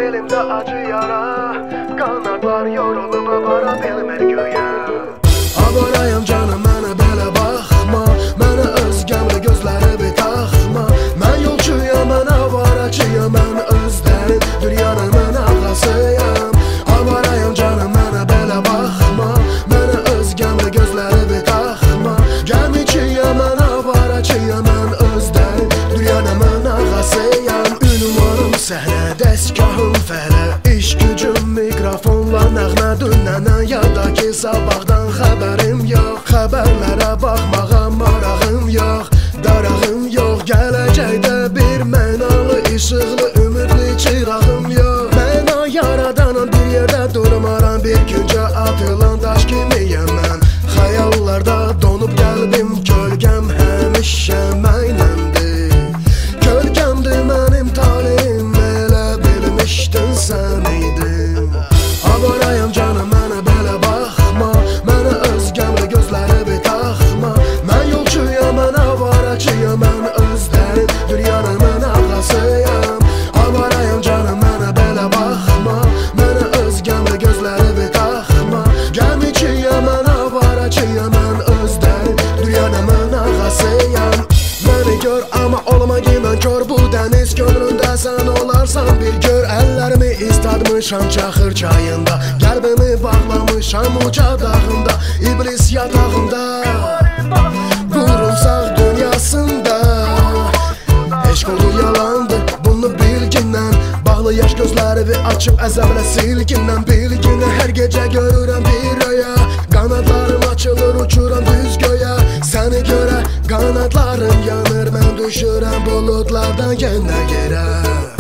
belimde acı yara, kanatlar yorulup vara bilmir göğe. Avarayam canım mənə belə baxma, mənə özgəmli gözləri bir taxma. Mən yolçuyam, mən avaracıyam, mən özlərin dünyanın ağlasıyam. Avarayam canım mənə belə baxma, mənə özgəmli gözləri bir taxma. Gəmiciyam, mən avaracıyam, mən özlərin dünyanın ağlasıyam. Ünvanım səhnə, dəstgahım fələ, iş gücüm mikrofonla nəğmə dünənən yada ki sabahdan xəbərim yox. Xəbərlərə baxmağa marağım yox, darağım yox. Gələcəkdə bir mənalı, işıqlı, ümidli çırağım yox. Məna yaradanım, bir yerdə durmaram, bir güncə atılan daş kimiyəm mən. Xəyallarda donub qəlbim, kölgəm həmişə mənimdir. Kölgəmdir mənim talihim, elə bilmişdin sən idin. Avarayam canım mənə belə baxma, mənə özgəmli gözləri bir taxma. Mən yolçuyam, mən avaracıyam, mən özlərin dünyanın ağlasıyam. Avarayam canım mənə belə baxma, mənə özgəmli gözləri bir taxma. Gəmiciyam, mən avaracıyam, mən özlərin dünyanın ağlasıyam. Məni gör, amma olma qiymən kör, bu dəniz gönlündə sən olarsan bir gör. Əllərimi istadmışam çaxır çayında, qəlbimi bağlamışam uca dağında, iblis yatağında, qurumsaq dünyasında. Eşq oldu yalandır, bunu bilgindən, bağlı yaş gözləri açıb əzəmlə silgindən. Bilginə hər gecə görürəm bir röya, qanadlarım açılır, uçuram düz göyə. Səni görə qanadlarım yanır, mən düşürəm buludlardan yenə yerə.